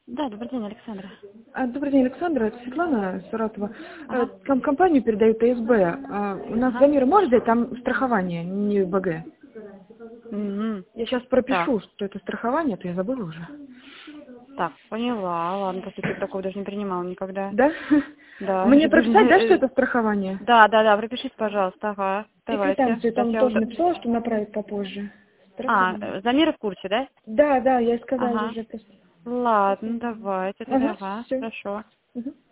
Да, добрый день, Александра. Добрый день, Александра. Это Светлана Саратова. Ага. Компанию передают ТСБ. У нас Ага. Замира может взять, там страхование, не БГ. Мгм. Я сейчас Так, пропишу, что это страхование, а то я забыла уже. так, поняла. Ладно, просто я такого даже не принимала никогда. Да? Да, Мне я даже прописать, да, что не... это страхование? Да, пропишите, пожалуйста. Ага, И давайте. квитанцию Сейчас там я тоже вас... написала, что направить попозже. Страхование. Замира в курсе, да? Да, я ей сказала Ага. уже просто. Ладно, давайте тогда, Ага, ага, все. хорошо.